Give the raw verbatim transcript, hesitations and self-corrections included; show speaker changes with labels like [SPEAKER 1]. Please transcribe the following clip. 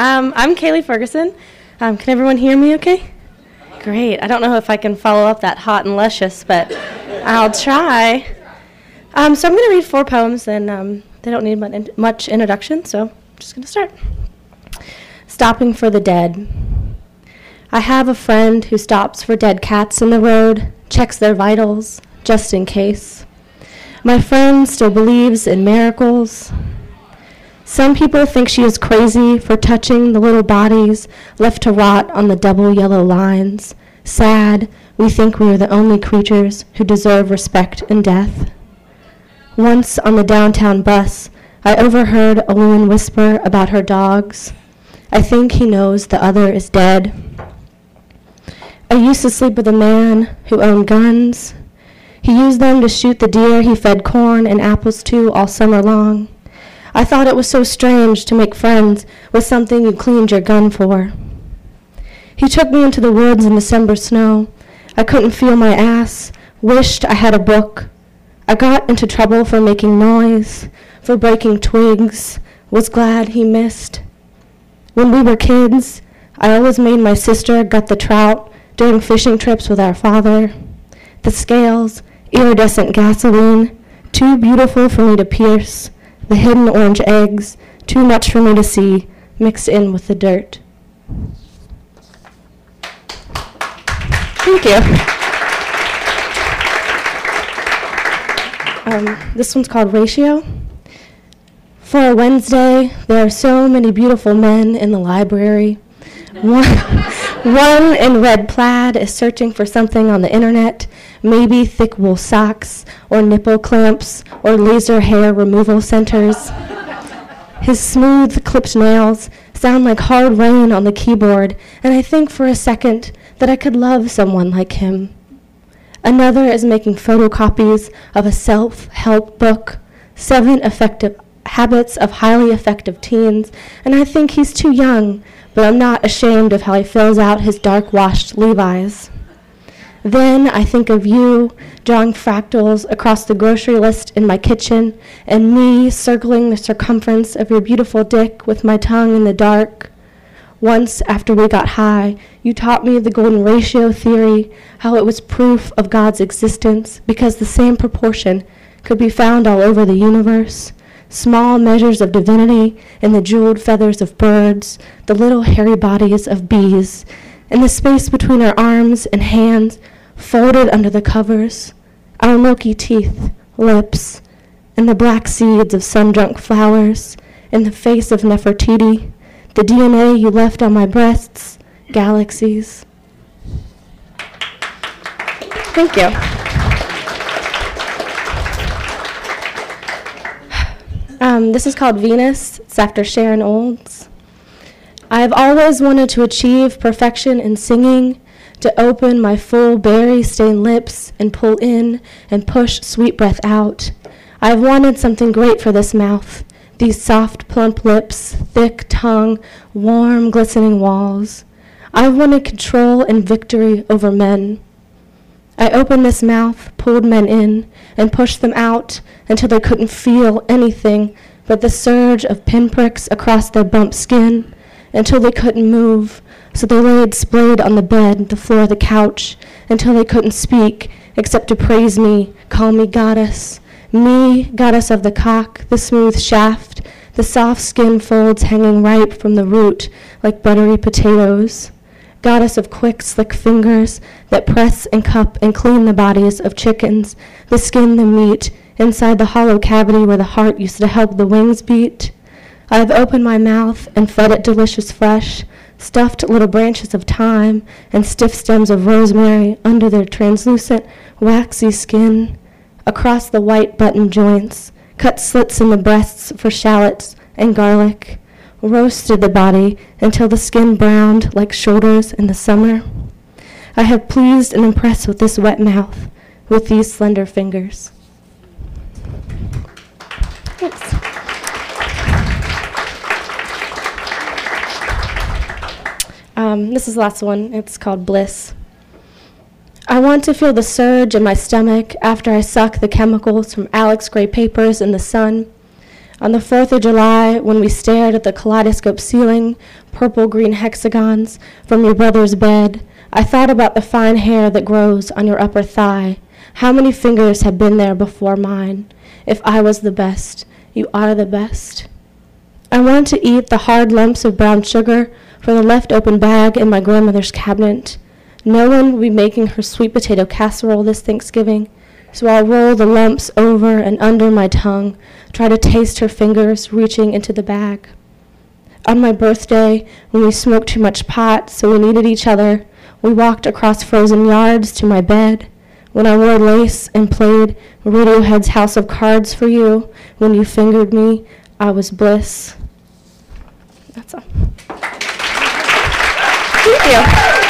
[SPEAKER 1] Um, I'm Kaylee Ferguson. Um, can everyone hear me okay? Great. I don't know if I can follow up that hot and luscious, but I'll try. Um, so I'm going to read four poems, and um, they don't need much, much introduction, so I'm just going to start. Stopping for the dead. I have a friend who stops for dead cats in the road, checks their vitals, just in case. My friend still believes in miracles. Some people think she is crazy for touching the little bodies left to rot on the double yellow lines. Sad, we think we are the only creatures who deserve respect in death. Once on the downtown bus, I overheard a woman whisper about her dogs. I think he knows the other is dead. I used to sleep with a man who owned guns. He used them to shoot the deer he fed corn and apples to all summer long. I thought it was so strange to make friends with something you cleaned your gun for. He took me into the woods in December snow. I couldn't feel my ass, wished I had a book. I got into trouble for making noise, for breaking twigs, was glad he missed. When we were kids, I always made my sister gut the trout during fishing trips with our father. The scales, iridescent gasoline, too beautiful for me to pierce. The hidden orange eggs, too much for me to see, mixed in with the dirt. Thank you. Um, this one's called Ratio. For a Wednesday, there are so many beautiful men in the library. One, one in red plaid is searching for something on the internet, maybe thick wool socks, or nipple clamps, or laser hair removal centers. His smooth, clipped nails sound like hard rain on the keyboard, and I think for a second that I could love someone like him. Another is making photocopies of a self-help book, Seven Effective Habits of Highly Effective Teens, and I think he's too young, but I'm not ashamed of how he fills out his dark-washed Levi's. Then I think of you drawing fractals across the grocery list in my kitchen, and me circling the circumference of your beautiful dick with my tongue in the dark. Once, after we got high, you taught me the golden ratio theory, how it was proof of God's existence because the same proportion could be found all over the universe. Small measures of divinity in the jeweled feathers of birds, the little hairy bodies of bees, and the space between our arms and hands folded under the covers, our milky teeth, lips, and the black seeds of sun-drunk flowers, in the face of Nefertiti, the D N A you left on my breasts, galaxies. Thank you. Um, this is called Venus. It's after Sharon Olds. I have always wanted to achieve perfection in singing, to open my full berry-stained lips and pull in and push sweet breath out. I have wanted something great for this mouth, these soft, plump lips, thick tongue, warm, glistening walls. I have wanted control and victory over men. I opened this mouth, pulled men in, and pushed them out until they couldn't feel anything but the surge of pinpricks across their bump skin, until they couldn't move, so they laid splayed on the bed, the floor of the couch, until they couldn't speak except to praise me, call me goddess. Me, goddess of the cock, the smooth shaft, the soft skin folds hanging ripe from the root like buttery potatoes. Goddess of quick, slick fingers that press and cup and clean the bodies of chickens, the skin, the meat, inside the hollow cavity where the heart used to help the wings beat. I have opened my mouth and fed it delicious flesh, stuffed little branches of thyme and stiff stems of rosemary under their translucent, waxy skin, across the white button joints, cut slits in the breasts for shallots and garlic, roasted the body until the skin browned like shoulders in the summer. I have pleased and impressed with this wet mouth, with these slender fingers. Thanks. Um, this is the last one. It's called Bliss. I want to feel the surge in my stomach after I suck the chemicals from Alex Gray papers in the sun. On the fourth of July, when we stared at the kaleidoscope ceiling, purple-green hexagons from your brother's bed, I thought about the fine hair that grows on your upper thigh. How many fingers have been there before mine? If I was the best, you are the best. I wanted to eat the hard lumps of brown sugar from the left open bag in my grandmother's cabinet. No one will be making her sweet potato casserole this Thanksgiving, so I'll roll the lumps over and under my tongue, try to taste her fingers reaching into the bag. On my birthday, when we smoked too much pot, so we needed each other, we walked across frozen yards to my bed. When I wore lace and played Radiohead's House of Cards for you, when you fingered me, I was bliss. That's all. Thank you.